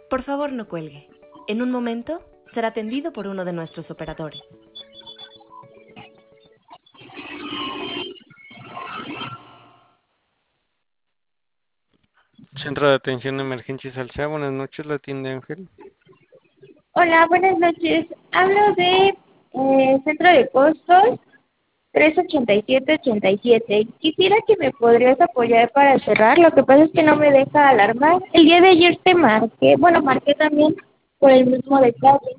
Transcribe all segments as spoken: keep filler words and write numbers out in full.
Por favor, no cuelgue. En un momento será atendido por uno de nuestros operadores. Centro de Atención de Emergencias Alsea, buenas noches, la tienda Ángel. Hola, buenas noches. Hablo de eh, Centro de Costos tres ochenta y siete ochenta y siete. Quisiera que me podrías apoyar para cerrar. Lo que pasa es que no me deja alarmar. El día de ayer te marqué, bueno, marqué también por el mismo detalle.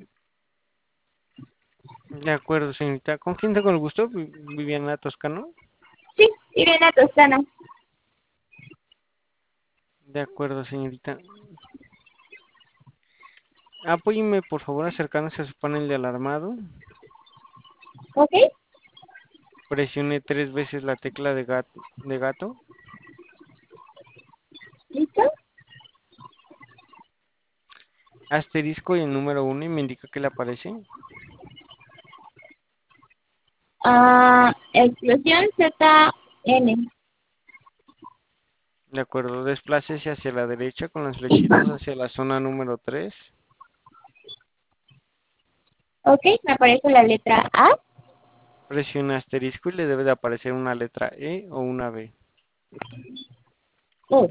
De acuerdo, señorita. ¿Con quién tengo el gusto? Vi- Viviana Toscano. Sí, Irene Toscano. De acuerdo, señorita. Apóyeme, por favor, acercándose a su panel de alarmado. ¿Ok? Presione tres veces la tecla de gato, de gato. ¿Listo? Asterisco y el número uno y me indica que le aparece. Ah, explosión Z N. De acuerdo, desplácese hacia la derecha con las flechitas hacia la zona número tres. ¿Ok? Me aparece la letra A. Presione asterisco y le debe de aparecer una letra E o una B. O.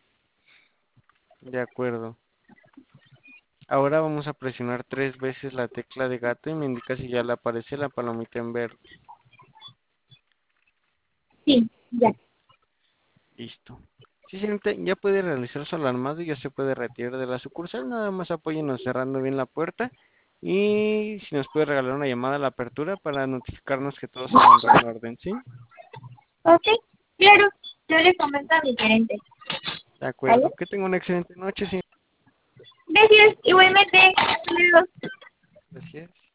De acuerdo. Ahora vamos a presionar tres veces la tecla de gato y me indica si ya le aparece la palomita en verde. Sí, ya. Listo. Sí, señorita, ya puede realizar su alarmado y ya se puede retirar de la sucursal. Nada más apóyenos cerrando bien la puerta. Y si nos puede regalar una llamada a la apertura para notificarnos que todo se encontró en orden, ¿sí? ¿Ok? Claro. Yo le comento a mi gerente. De ¿Vale? acuerdo. Que tenga una excelente noche, señor. Gracias. Igualmente. Hasta luego. Gracias.